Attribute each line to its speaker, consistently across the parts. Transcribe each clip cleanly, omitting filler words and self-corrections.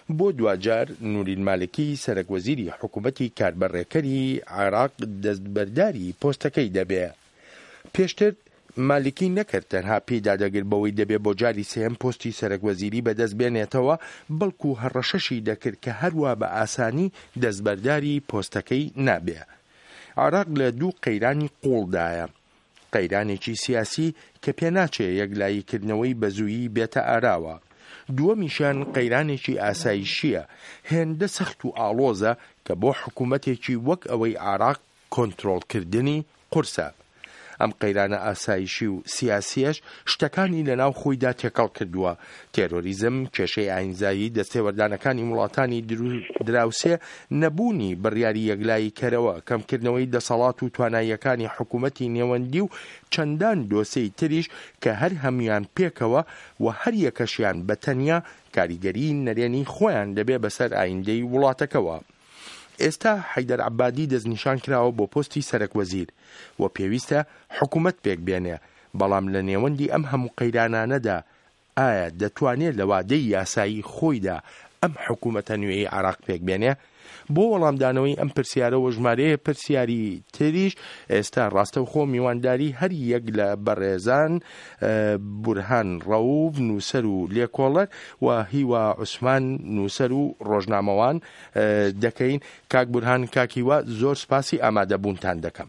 Speaker 1: بۆ دوجار نورین مالکی سەرۆکوەزیری حکوومەتی کاربەڕێکەری عێراق دەستبەرداری پۆستەکەی دەبێ. پێشتر مالکی نەکرد تەنها پێدادەگر بەوەی دەبێت بۆ جاری سێم پۆستی سەرۆکوەزیری بەدەست بێنێتەوە، بەڵکو هەڕەشەشی دەکرد کە هەروە بە ئاسانی دەستبەرداری پۆستەکەی نابێ. عێراق لە دوو قەیرانی قوڵدایە، قەیرانێکی سیاسی کە پێناچێ یەکلاییکردنەوەی بەزوویی بێتە ئاراوە، دووەمیشان قەیرانێکی ئاسایشیە هێندە سەخت و ئاڵۆزە کە بۆ حکوومەتێکی وەک ئەوەی عێراق کۆنتڕۆڵکردنی قورسە. ئەم قەیرانە ئاسایشی و سیاسیەش شتەکانی لەناو خۆیدا تێکەڵ کردووە. تێرۆریزم، کێشەی ئاینزایی، دەستێوەردانەکانی وڵاتانی دراوسێ، نەبوونی بڕیاری یەکلایی کەرەوە، کەمکردنەوەی دەسەڵات و تواناییەکانی حکوومەتی نێوەندی و چەندان دۆسەی تریش کە هەر هەمویان پێکەوە و هەر یەکەشیان بە تەنیا کاریگەری نەرێنی خۆیان دەبێ بەسەر ئایندەی وڵاتەکەوە. ئێستا حەیدەر عەبادی دەستنیشان کراوە بۆ پۆستی سەرۆکوەزیر و پێویستە حکوومەت پێک بێنێ، بەڵام لە نێوەندی ئەم هەموو قەیرانانەدا ئایا دەتوانێت لە وادەی یاسایی خۆیدا ئەم حکوومەتە نوێی عێراق پێک بێنێ؟ بۆ وەڵامدانەوەی ئەم پرسیارەوە ژمارەیە پرسیاری تریش ئێستا ڕاستەوخۆ میوانداری هەر یەک لە بەڕێزان بورهان ڕەوف نووسەر و لێکۆڵەر و هیوا عوسمان نووسەر و ڕۆژنامەوان دەکەین. کاک بورهان، کاکیوە، زۆر سپاسی ئامادەبوونتان دەکەم.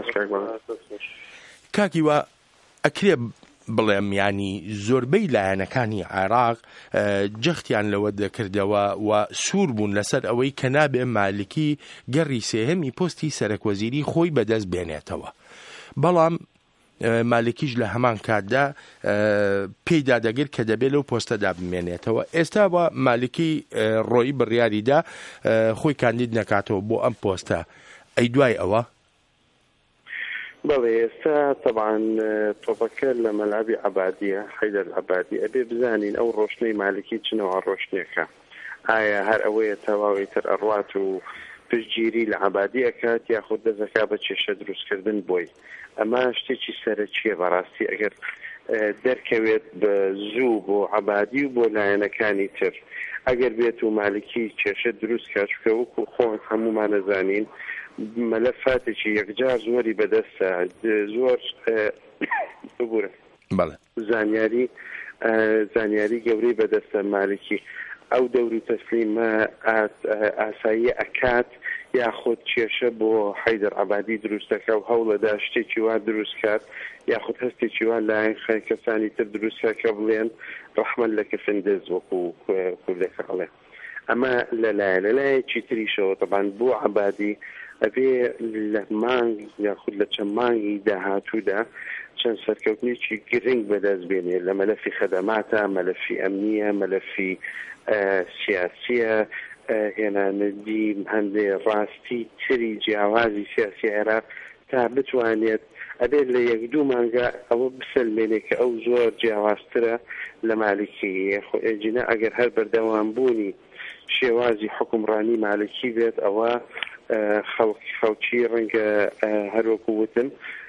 Speaker 1: کاکیوە، ئەکرێ بڵێم ینی زۆربەی لایەنەکانی عێراق جەختیان لەوە دەکردەوە و سوور بوون لەسەر ئەوەی کە نابێ مالکی گەڕی سێهەمی پۆستی سەرۆکوەزیری خۆی بەدەست بێنێتەوە، بەڵام مالکیش لە هەمان کاتدا پێیدا دەگر کە دەبێت لەو پۆستەدا بمێنێتەوە. ئێستا بە مالکی ڕۆیی بڕیاریدا خۆی کاندید نەکاتەوە بۆ ئەم پۆستە. ئەی دوای ئەوە؟
Speaker 2: بەڵێ ئێستا طبعاً تۆپەکە لە مەلعەبی عەبادیە، حەیدەر عەبادی ئەبێ بزانین ئەو ڕۆشنەی مالکی چنەوە ڕۆشنێکە، ئایا هەر ئەوەیە تەواوی تر ئەڕوات و پشتگیری لە عەبادی ئەکات یاخود دەزەکا بە کێشە دروستکردن بۆی. ئەمە شتێکی سەرەکیە بەڕاستی ئەگەر دەرکەوێت بە زوو بۆ عەبادی و بۆ لایەنەکانی تر، ئەگەر بێت و مالکی کێشە دروست کات چکە وەکو خۆن هەمومان نەزانین مەلەفاتێکی یەکجار زۆری بەدەستە، زۆر ببوورە زانیاری گەورەی بەدەستە مالکی. ئەو دەور و تەسلیمە ئاسایی ئەکات یاخود کێشە بۆ حەیدەر عەبادی دروستەکە و هەوڵەدا شتێکی وا دروست کات یاخود هەستێکی وا لایەن کەسانی تر دروستکە کە بڵێن ڕەحمەت لە کەفندز وەکو کوردەکە ئەڵێ. ئەمە لەلایەکی تریشەوە طبعاً بۆ عەبادی ئەبێ لە مانگ یاخود لە چەند مانگی داهاتوودا چەند سەرکەوتنێکی گرنگ بەدەست بێنێ لە مەلەفی خەدەماتە، مەلەفی ئەمنیە، مەلەفی سیاسیە، هێنانەری هەندێ ڕاستی تری جیاوازی سیاسی عێراق تا بتوانێت ئەبێت لە یەک دوو مانگە ئەوە بسەلمێنێ کە ئەو زۆر جیاوازترە لە مالکی. جینە ئەگەر هەر بەردەوام بوونی شێوازی حکومڕانی مالکی بێت ئەوە خەڵکی ڕەنگە هەروەکو وتم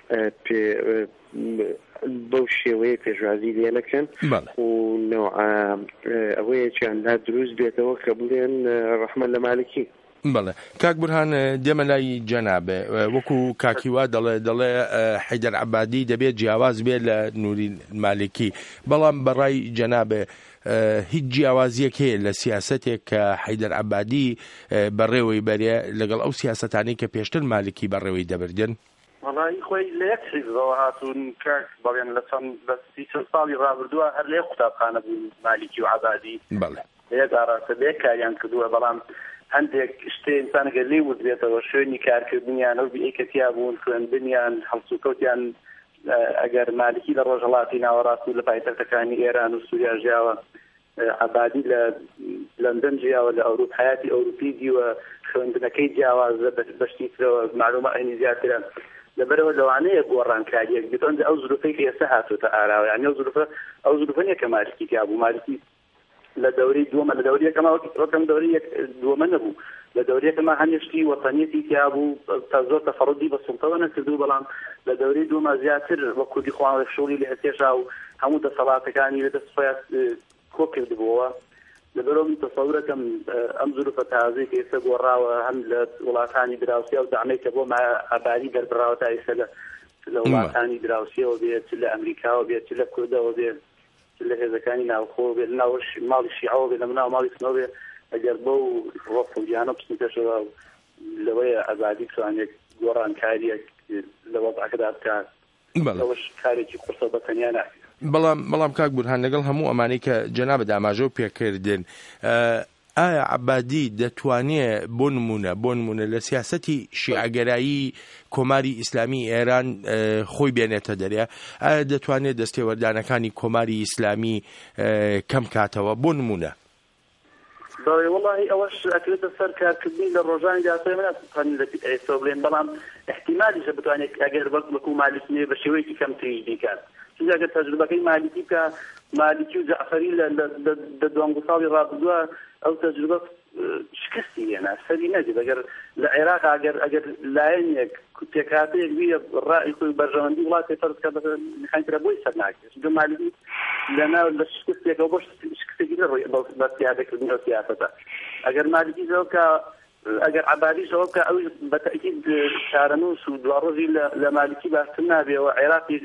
Speaker 2: بەو شێوەیە پێشوازی لێ نەکەن و ئەوەیەکیاندا دروست بێتەوە کە بڵێن ڕەحمەت لە مالکی.
Speaker 1: بەڵێ کاک بورهان، دێمە لای جەنابێ، وەکو کاکیوا دەڵێ حەیدەر عەبادی دەبێت جیاواز بێت لە نوری مالکی، بەڵام بەڕای جەنابێ هیچ جیاوازیەک هەیە لە سیاسەتێک کە حەیدەر عەبادی بەڕێوەی بەرێ لەگەڵ ئەو سیاسەتانەی کە پێشتر مالکی بەڕێوەی دەبردن؟
Speaker 3: وەڵی خۆی لە یەک حیزبەوە هاتوون کە بەڵێن لە سی ساڵی ڕابردووە هەر لە یەک قوتابخانە بوون مالکی و عەبادی، لە یەک ئاڕاستە لە یەک کاریان کردووە، بەڵام هەندێک شتێ ئینسانەگەر لێ وزرێتەوە شوێنی کارکردنیان ئەو بیئەکەتیا بوون، خوێندنیان، هەڵسوکەوتیان ئەگەر مالکی لە ڕۆژهەڵاتی ناوەڕاست و لە پایتەختەکانی ئێران و سووریا ژیاوە، عەبادی لە لەندەن ژیاوە، لە ئەوروپ حیاتی ئەوروپی دیوە، خوێندنەکەی جیاوازە بەشتی ترەوە، معلومە ئەینی زیاترە، لەبەرەوە لەوانەیە گۆڕانکاریەک بێتەوە ئەو زروفەی کە ئێستا هاتووەتە ئاراوە، یعنی ئەو زروفە نییە کە مالکی تیا بوو. مالکی لە دەورەی دووەمە، لە دەورەی یەکەمە وەکم دەورەی دووەمە نەبوو، لە دەورەی یەکەمە هەمیشتی وەتەنیەتی تیا بوو، تا زۆر تەفەڕودی بە سوڵتەوە نەکردوو، بەڵام لە دەورەی دووەمە زیاتر وە کوردی خۆڵی لە هەتێشا و هەموو دەسەڵاتەکانی لەدەست خۆیان کۆ کردبووەوە لەبەرەوە من تەسەورەکەم ئەم زروفە تازەی کە ئێستا گۆڕاوە هەم لە وڵاتانی دراوسێ و دامەی کە بۆ ئابادی دەربڕاوە تا ئێستا لە وڵاتانی دراوسێەوە بێت لە ئەمریکاوە بێت لە کوردەوە بێت لە هێزەکانی ناوخۆ بێت ناو ماڵی شیعەوە بێت لە مناو ماڵی سنەوە بێت ئەگەر بەو ڕۆفڵگیانە بچنتەشەوە لەوەیە ئازادی بتوانێت گۆڕانکاریەک لە وەضعەکەدا بکات ئەوەش کارێکی قورسە بەتەنیا ناکرێت.
Speaker 1: بەڵام کاک بورهان لەگەڵ هەموو ئەمانەی کە جەنابەت ئاماژە و پێکردن ئایا عەبادی دەتوانێت بۆ نمونە لە سیاسەتی شیعەگەرایی کۆماری ئیسلامی ئێران خۆی بێنێتە دەرێ؟ ئایا دەتوانێت دەستێوەردانەکانی کۆماری ئیسلامی کەم کاتەوە بۆ نمونە؟
Speaker 3: بەڵێ وڵی ئەوەش ئەکرێتە سەر کارکردنی لە ڕۆژانی داخۆی منە ئێستا بڵێن بەڵام احتیمالیشە بتوانێت ئەگەر وەکو مالیکی بە شێوەیەکی کەم تریژ کات چونکە تەجروبەکەی مالیکی بکە مالیکی و جعفەری لە دوانگو ساڵی ڕابردووە ئەو تەجروبە شکستی هێنا سەری نەدێت ئەگەر لە عێراق ئەگەر لایەنێک تێکاتەیەک بێ ڕای خۆی بەرژەوەندی وڵاتی فەرزکە میخانکرا بۆی سەر ناکرێت چونکە مالیکی لەناو لە شکستێکەوە بۆ شکستێکی ڕۆی بە سیادەکردنەوە سیاسەتە ئەگەر مالیکی زەوە بکە ئەگەر عەبادی زەوە بکە ئەوی بەتەئکید شارەنووس و دوڕۆژی لە مالیکی باشتر نابێەوە عێراقی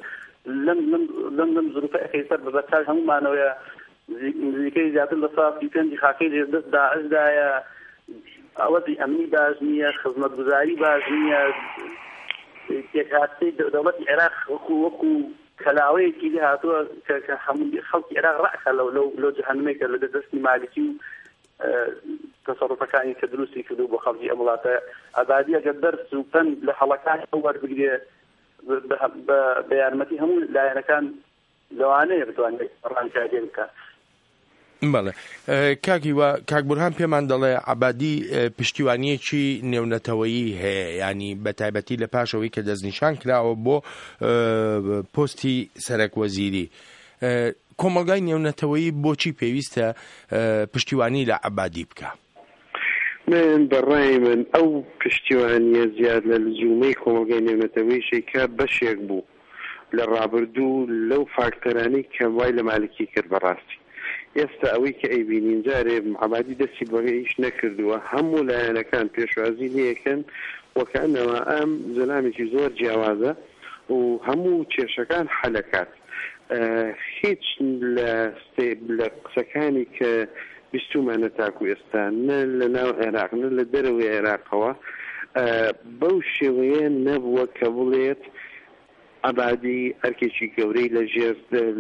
Speaker 3: لەم زروفە ئەکەیسەر بەبەرچاو هەمومانەوەیە نزیکەی زیاتر لە ساڵی پێنجی خاکەی لێدەست داعشدایە ئەوەی ئەمنی باش نییە خزمەتگوزاری باش نییە تێکهاتەی دەوڵەتی عێراق وەکو کەلاوەیەکی لێ هاتووە کە هەموو خەڵکی عێراق ڕەعکە لەو جەهەنمێکە لە دەستی مالیکی و تەسەڕوفەکانی کە دروستی کردو بۆ خەڵکی ئەم وڵاتە عەبادی ئەگەر دەرس و پەند لە حەڵەکانی ئەو وەربگرێ بە یارمەتی هەموو لایەنەکان لەوانەیە بتوانێت ڕانکاریە بکات.
Speaker 1: بەڵێ کاک بورهان پێمان دەڵێ عەبادی پشتیوانیەکی نێونەتەوەیی هەیە ینی بە تایبەتی لە پاشەوەی کە دەستنیشان کراوە بۆ پۆستی سەرۆکوەزیری کۆمەلگای نێونەتەوەیی بۆچی پێویستە پشتیوانی لە عەبادی بکە؟
Speaker 2: من بەڕای من ئەو پشتیوانیە زیاد لە لزومەی کۆمەلگای نێونەتەوەیی کە بەشێک بوو لە ڕابردوو لەو فاکتەرانەی کە وای لە مالکی کرد بەڕاستی. ئێستا ئەوەی کە ئەیبینین جارێ عەبادی دەستی بەهیچ نەکردووە هەموو لایەنەکان پێشوازی لەکەن وەکانەوە ئەم زەلامێکی زۆر جیاوازە و هەموو کێشەکان حەلەکات. هیچ لە قسەکانی کە بیستومانە تاکو ئێستا نە لە ناو عێراق نە لە دەرەوەی عێراقەوە بەو شێوەیە نەبووە کە بڵێت عەبادی ئەرکێکی گەورەی لە ژێر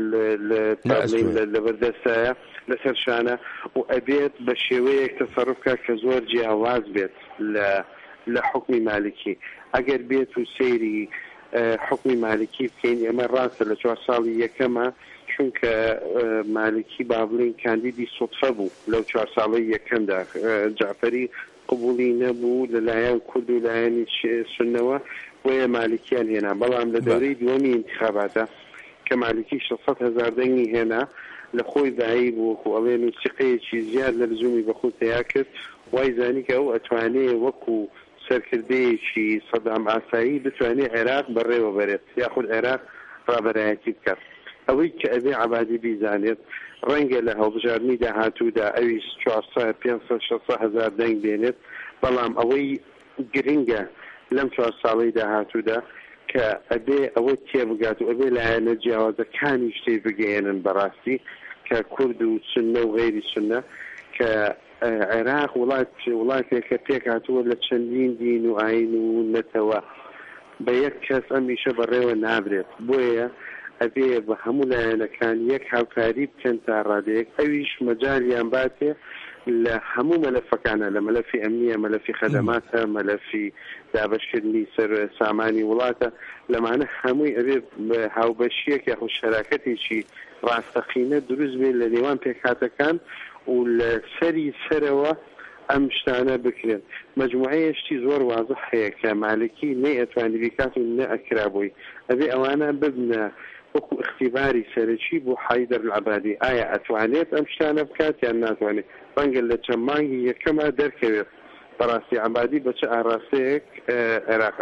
Speaker 2: لە بەردەستایە لەسەر شانە و ئەبێت بە شێوەیەک تەسەڕوفکە کە زۆر جیاواز بێت لە حکمی مالکی. ئەگەر بێت و سەیری حکمی مالکی بکەین ئێمە ڕاستە لە 4 ساڵی یەکەمە چونکە مالکی با بڵین کاندیدی سوتفە بوو لەو 4 ساڵی یەکەمدا جعفەری قبولی نەبوو لەلایەن کورد و لایەنی سنەوە بۆیە مالکیان هێنا بەڵام لە دەورەی دووەمی انتخاباتە کە مالکی 600,000 دەنگی هێنا لە خۆی داایی بوو ئەڵێن و سقەیەکی زیاد لە لزومی بەخۆ تیا کرد وای زانی کە ئەو ئەتوانێ وەکو سەرکردەیەکی سەدام ئاسایی بتوانێت عێراق بەڕێوە بەرێت یاخود عێراق ڕابەرایەتی بکات. ئەوەی کە ئەبێ عەبادی بیزانێت ڕەنگە لە هەڵبژاردننی داهاتوودا ئەوی 400,000 دەنگ بێنێت بەڵام ئەوەی گرنگە لەم 4 ساڵەی داهاتوودا کە ئەبێ ئەوە تێبگات و ئەبێ لایەنە جیاوازەکانی شتێ بگەێنن بەڕاستی کە کورد و سنە و غێری سنە کە عێراق وڵاتێکە پێک هاتووە لە چەندین دین و ئاین و نەتەوە بە یەک کەس ئەمیشە بەڕێوە نابرێت بۆیە ئەبێ بە هەموو لایەنەکان یەک هاوکاری بکەن تا ڕادەیەک ئەویش مەجالیان باتێ لە هەموو مەلەفەکانە لە مەلەفی ئەمنیە مەلەفی خەدەماتە مەلەفی دابەشکردنی سەر سامانی وڵاتە لەمانە هەمووی ئەبێ هاوبەشیەک یاخود شەراکەتێکی ڕاستەقینە دروست بێت لە نێوان پێکهاتەکان و لە سەرەوە ئەم شتانە بکرێن. مەجموعەیەشتی زۆر وازح هەیە کە مالکی نە ئەتوانی بیکات و نە ئەکرابووی ئەبێ ئەوانە ببنە وەکو اختیباری سەرەکی بۆ حەیدەر العەبادی ئایا ئەتوانێت ئەم شتانە بکات یان ناتوانێت ڕەنگە لە چەند مانگی یەکەمە دەرکەوێت بەڕاستی عەبادی بە چه ئاراستەیەک عێراق ئەبات.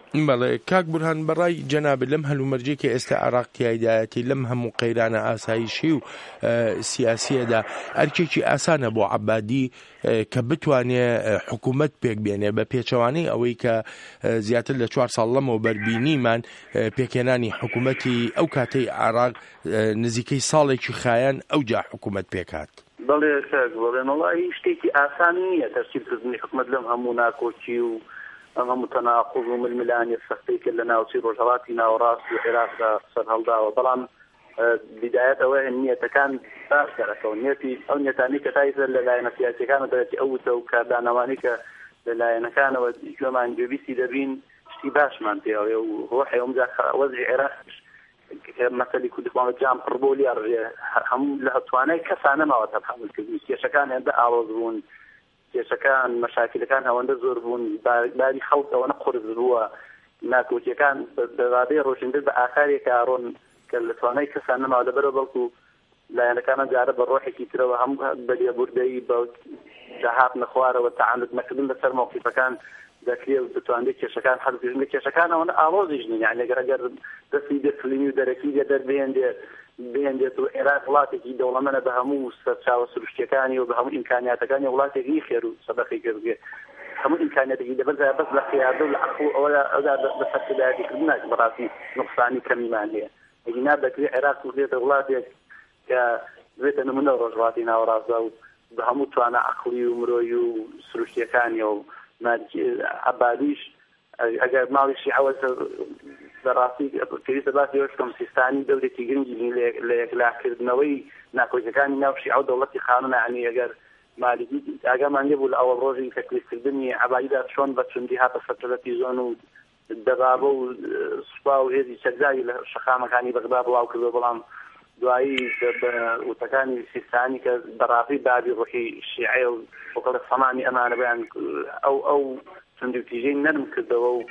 Speaker 1: بەڵێ کاک بورهان بەڕای جەناب لەم هەلومەرجێکی ئێستا عێراق تیایدایەتی لەم هەموو قەیرانە ئاسایشی و سیاسیەدا ئەرکێکی ئاسانە بۆ عەبادی کە بتوانێ حکوومەت پێک بێنێ بە پێچەوانەی ئەوەی کە زیاتر لە 4 ساڵ لەمەوە بەربینیمان پێکهێنانی حکوومەتی ئەو کاتەی عێراق نزیکەی ساڵێکی خایەن ئەوجا حکوومەت پێکات.
Speaker 3: بەڵێ بڵێن وڵی شتێکی ئاسان نییە تەرتیبکردنی حکوومەت لەم هەموو ناکۆچی و ئەم هەموو تەناقوض و ململانی سەختەی کرد لە ناوچەی ڕۆژهەڵاتی ناوەڕاست و عێراقدا سەر هەڵداوە بەڵام بدایەت ئەوەیە نیەتەکان باش دەکەون نێتی ئەو نیەتانی کە تایزە لە لایەنە سیاسیەکانە دەرەتی ئەوتە و کاردانەوانی کە لە لایەنەکانەوە گوێمان گوێبیستی دەبین شتی باشمان پێوێ و ڕۆحی ئەومجا وەزعی عێراق مەسەلی کوردستان جام پڕبۆلی هەموو لە توانای کەسانە ماوە تەحملکردنی کێشەکان هێندە ئاڵۆز بوون کێشەکان مەشاکلەکان هەوەندە زۆر بوون باری خەڵکەوەنە قورس بووە ناکۆچیەکان بەڕادەی ڕۆژندە بە ئاخارێک ئاڕۆن کە لە توانای کەسان نەماوە لەبەرەوە بەڵکو لایەنەکانە جارە بە ڕۆحێکی ترەوە هەم بەلێبوردەی بە جاهات نەخوارەوە تەعاند نەکردن لەسەر مەوقیفەکان دەکرێت و بتوانێت کێشەکان هەڵبژن لە کێشەکان ئەوەنە ئاڵۆزیش نین یعنی ئەگەر دەستی دەفلینی و دەرەکی بێندێت و عێراق وڵاتێکی دەوڵەمەنە بە هەموو سەرچاوە سروشتیەکانی و بە هەموو ئیمکانیاتەکانی وڵاتێکی خێر و سەبەخی کردێ هەموو ئیمکانیاتێکی دەبەر بەس لە قیادە و لە عەفو ئەوەدا بەسەرکردایەتیکردن بەڕاستی نوقسانی کەمیمان هەیە ئەگینا دەکرێت عێراق بێتە وڵاتێک کە بێتە نمونە ڕۆژهەڵاتی ناوەڕاستدا و بە هەموو توانە عەقڵی و مرۆیی و سروشتیەکانی و عەبادیش ئەگەر ماڵی شیعەوە بەڕاستی پێویستە باسی ئەوشکەم سیستانی دەولێتی گرنگی لە یەکلاکردنەوەی ناکۆچیەکانی ناو شیعە و دەوڵەتی قانونە عنی ئەگەر مالیکی ئاگامان لێ بوو لە ئەوە ڕۆژی تەکلیفکردنی عەبادیدا چۆن بە چوندی هاتە سەرچەلەتی زۆن و دەبابە و سوپا و هێزی چەکداری لە شەقامەکانی بەغدا بڵاو کردو بەڵام دوایی وتەکانی سیستانی کە بەڕاستی بابی ڕۆحی شیعە و وەکڵە سەمانی ئەمانە بەیان ئەو چەندی تیژەی نەرم کردەوە و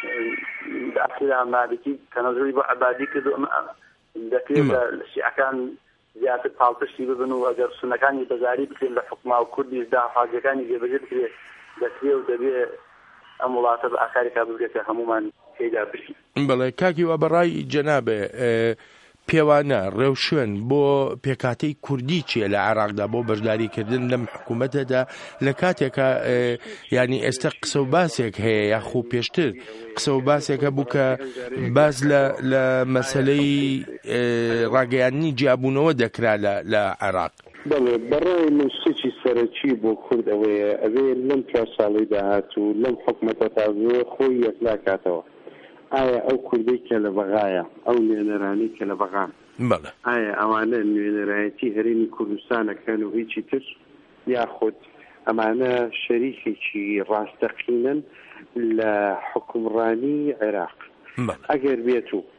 Speaker 3: ئەسلا مالکی تەنەزولی بۆ عەبادی کردو دەکرێت لە شیعەکان زیاتر پاڵپشتی ببن و ئەگەر سونەکانی بەزاری بکرێن لە حکوما و کوردیش داخوازیەکانی جێبەجێ بکرێت دەکرێت و دەبێت ئەم وڵاتە بە ئاخارێکا ببرێتە هەمومان پێدا بشین.
Speaker 1: بەڵێ کاکی وە بەڕای جەنابێ پێوانە ڕێوشوێن بۆ پێکاتەی کوردی چیە لە عێراقدا بۆ بەشداریکردن لەم حکوومەتەدا لە کاتێکە ینی ئێستا قسە و باسێک هەیە یاخۆ پێشتر قسە و باسێکە بوو کە باز لە مەسەلەی ڕاگەیاندنی جیابوونەوە دەکرا لە عێراق.
Speaker 2: بەڵێ بەڕای من شتێکی سەرەکی بۆ کورد ئەوەیە ئەوێ لەم 4 ساڵی داهاتوو لەم حکوومەتە تازەوە خۆی یەکلا کاتەوە ئایا ئەو کوردی کە لە بەغایە ئەو نوێنەرانی کە لە بەغان ئایا ئەوانە نوێنەرایەتی هەرێمی کوردستانەکەن و هیچی تر یاخود ئەمانە شەریکێکی ڕاستەقینن لە حکومڕانی عێراق ئەگەر بێت و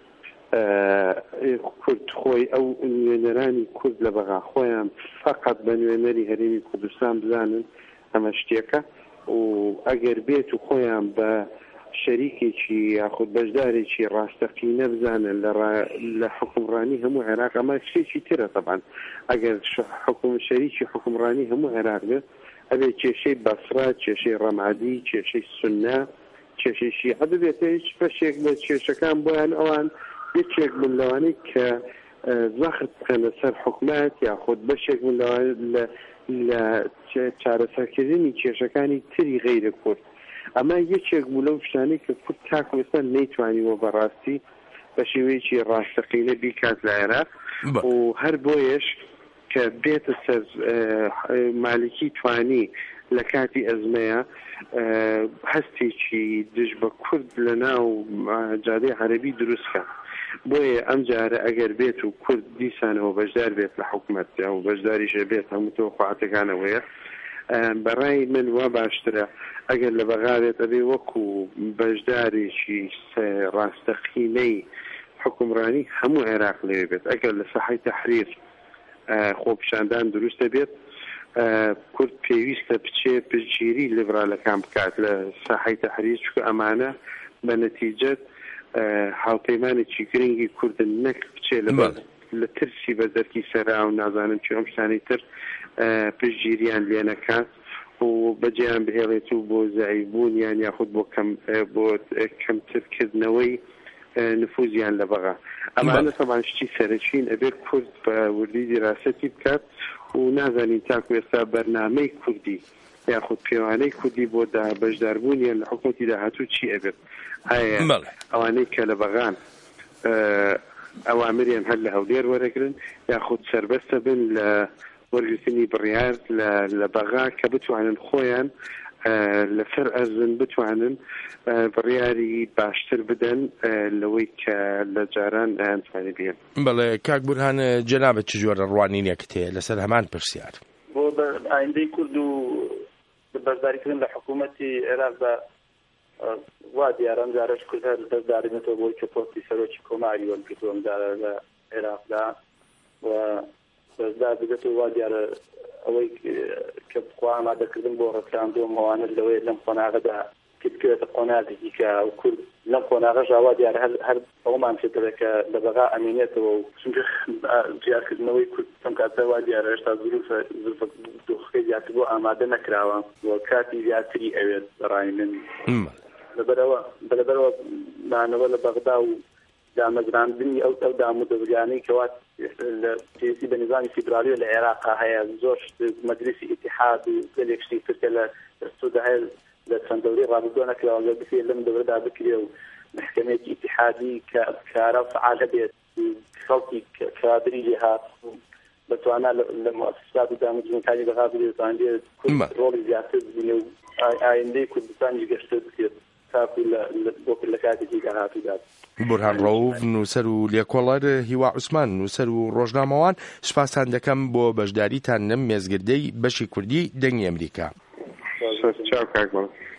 Speaker 2: کورد خۆی ئەو نوێنەرانی کورد لە بەغا خۆیان فقط بە نوێنەری هەرێمی کوردستان بزانن ئەمە شتێکە و ئەگەر بێت و خۆیان بە شەریکێکی یاخود بەشدارێکی ڕاستەقینە بزانن لە حکومڕانی هەموو عێراق ئەمە شتێکی ترە طبعا ئەگەر شەریکی حکومڕانی هەموو عێراق بێت ئەبێ کێشەی بەسرا کێشەی ڕەمادی کێشەی سونە کێشەی شیعە ببێتە هیچ بەشێک لە کێشەکان بۆیان ئەوان یەکێک من لەوانەی کە زەخت بکەنە سەر حکومەت یاخود بەشێک من لە چارەسەرکردنی کێشەکانی تری غەیرە کورد ئەمە یەکێک بوو لەو شتانەی کە کورد تاکو ئێستا نەیتوانیوە بەڕاستی بە شێوەیەکی ڕاستەقینە بیکات لە عێراق و هەر بۆیەش کە بێتە سەر مالکی توانی لە کاتی ئەزمەیە هەستێکی دژ بە کورد لە ناو جادەی عەرەبی دروستکە بۆیە ئەم جارە ئەگەر بێت و کورد دیسانەوە بەشدار بێت لە حکومەت و بەشداریشە بێت هەموو تەوەقعاتەکانەوەیە بەڕای من وا باشترە ئەگەر لە بەغاوێت ئەبێ وەکو بەشدارێکی ڕاستەقینەی حکومڕانی هەموو عێراق لێ بێت ئەگەر لە ساحەی تەحریر خۆپیشاندان دروستە بێت کورد پێویستە بچێ پشتگیری لیبرالەکان بکات لە ساحەی تەحریر چکە ئەمانە بە نەتیجەت هاوپەیمانێکی گرنگی کوردن نەک بچێ لە ترسی بەزەرکی سەرا و نازانم چی ئەم شتانەی تر پشتگیریان لێ نەکات و بەجیان بهێڵێت و بۆ زایبوونیان یاخود بۆ کەمترکردنەوەی نفوزیان لە بەغا. ئەمانە تەمان شتی سەرچین ئەبێت کورد بە وردی دیراسەتی بکات و نازانین تاکو ئێستا بەرنامەی کوردی یاخود پێوانەی کوردی بۆ بەشداربوونیان لە حکومەتی داهاتوو چی ئەبێت؟ ئایا ئەوانەی کە لە بەغان ئەوامریان هەر لە هەولێر وەرەگرن یاخود سربەستە بن لە وەرگرتنی بڕیار لە بەغا کە بتوانن خۆیان لەسەر ئەرزن بتوانن بڕیاری باشتر بدەن لەوەی کە لە جاران ئەیانتوانێ بێن.
Speaker 1: بەڵێ کاک بورهان جەنابەت چ جۆرە ڕوانینێکت هەیە لەسەر هەمان پرسیار؟
Speaker 3: بۆ ئایندەی کورد و بەشداریکردن لە حکوومەتی عێراقدا وا دیارە ئەم جارەش کورد هەر بەشدارێنێتەوە بۆی کە پۆستی سەرۆکی کۆماری وەرگرتووە ئەم جارە لە عێراقدا و بەشدار بگێتەوە وا دیارە ئەوەی کە بخوا ئامادەکردن بۆ ڕەکاندۆم هەوانە لەوەی لەم قۆناغەدا کردکرێتە قۆناغێکی کە کورد لەم قۆناغەش وا دیارە هەر ئەومان پێدەڵێت کە لە بەغا ئەمێنێتەوە و چونکە جیاکردنەوەی کورد ئەم کاتە وا دیارە هێشتا زروفە دۆخەکەی زیاتر بۆ ئامادە نەکراوە و کاتی زیاتری ئەوێت بەڕای من لەبەرەوە مانەوە لە بەغدا و دامەزراندنی ئەو دامودەوریانەی کەوا لە سیاسی بە نظامی فیدرالی لە عێراقا هەیە زۆر مەجلیسی ئیتیحاد و گەلێک شتی ترکە لە سوودا هەیە لە چەند دەورەی ڕابردووە نەکراوە گە بکرێت لەم دەورەدا بکرێ و محکەمەیەکی ئیتیحادی کە کارە فعال هەبێت خەڵکی کادری لێ هات بتوانە لە مؤسسات و دامەزرانەکانی بەغا بێت ڕۆڵی زیاتر ببینێ و ئایندەی کوردستانی گەشتر بکرێت تاکو لە کاتێکی داهاتوودا.
Speaker 1: بورهان ڕەوف نووسەر و لێکۆڵەر هیوا عوسمان نووسەر و ڕۆژنامەوان سوپاسان دەکەم بۆ بەشداریتان لەم مێزگردەی بەشی کوردی دەنگی ئەمریکا.